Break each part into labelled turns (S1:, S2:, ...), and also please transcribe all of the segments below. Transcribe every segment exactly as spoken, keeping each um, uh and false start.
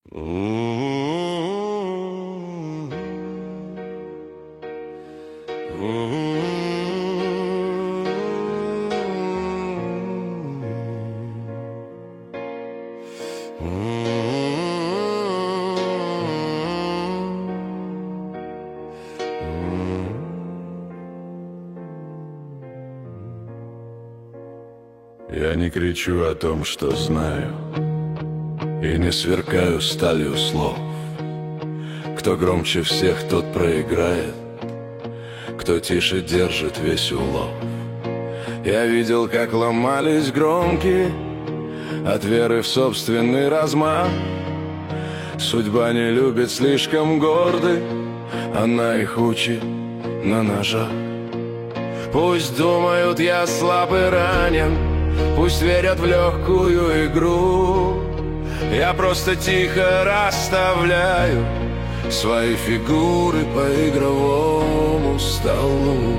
S1: Я не кричу о том, что знаю, и не сверкаю сталью слов. Кто громче всех, тот проиграет, кто тише держит весь улов. Я видел, как ломались громкие от веры в собственный размах. Судьба не любит слишком гордых, она их учит на ножах. Пусть думают, я слаб и ранен, пусть верят в легкую игру. Я просто тихо расставляю свои фигуры по игровому столу.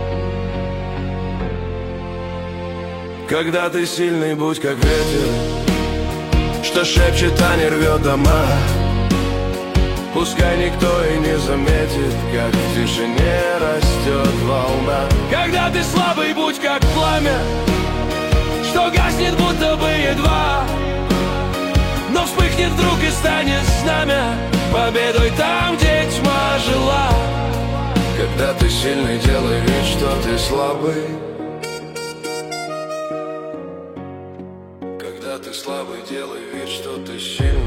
S1: Когда ты сильный, будь как ветер, что шепчет, а не рвет дома. Пускай никто и не заметит, как в тишине растет волна. Когда ты слабый, будь как пламя, что гаснет будто бы едва, но вспыхнет вдруг и станет знамя победой там, где тьма жила. Когда ты сильный, делай вид, что ты слабый. Когда ты слабый, делай вид, что ты сильный.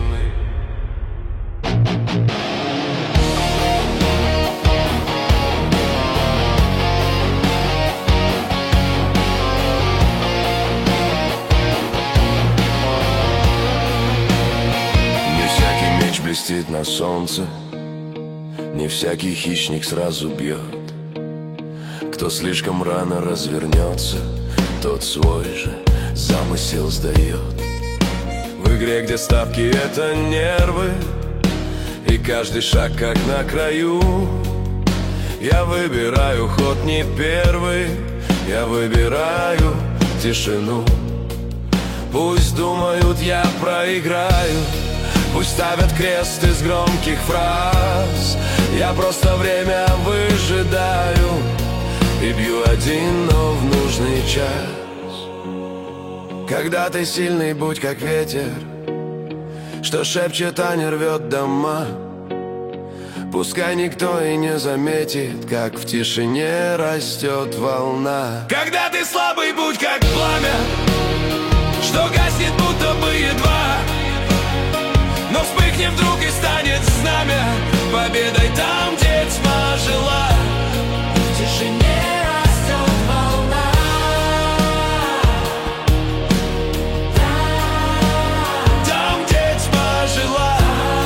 S1: Блестит на солнце, не всякий хищник сразу бьет. Кто слишком рано развернется, тот свой же замысел сдает. В игре, где ставки — это нервы, и каждый шаг как на краю, я выбираю ход не первый, я выбираю тишину. Пусть думают, я проиграю, пусть ставят крест из громких фраз. Я просто время выжидаю и бью один, но в нужный час. Когда ты сильный, будь как ветер, что шепчет, а не рвет дома. Пускай никто и не заметит, как в тишине растет волна. Когда ты слабый, будь как пламя, что гаснет будто бы едва, но вспыхнет вдруг и станет знамя победой там, где тьма жила. В тишине растет волна. Там, где тьма жила.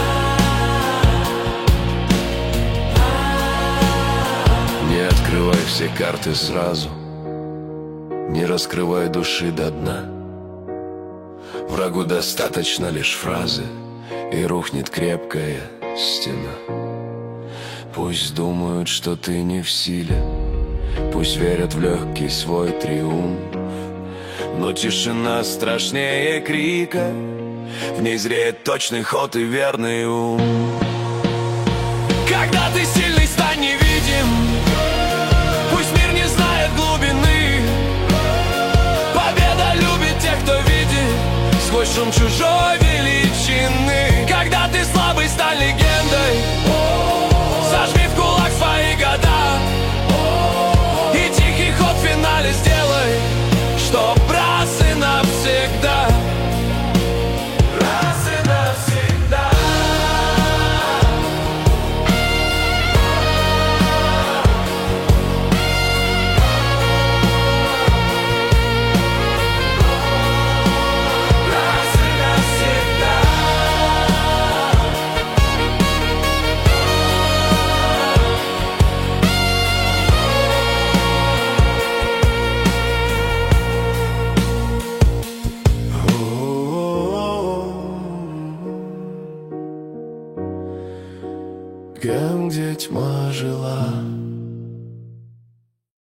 S1: Не открывай все карты сразу, не раскрывай души до дна. Врагу достаточно лишь фразы, и рухнет крепкая стена. Пусть думают, что ты не в силе, пусть верят в легкий свой триумф, но тишина страшнее крика, в ней зреет точный ход и верный ум. Когда ты сильный, стань невидим, пусть мир не знает глубины. Победа любит тех, кто видит сквозь шум чужой величины.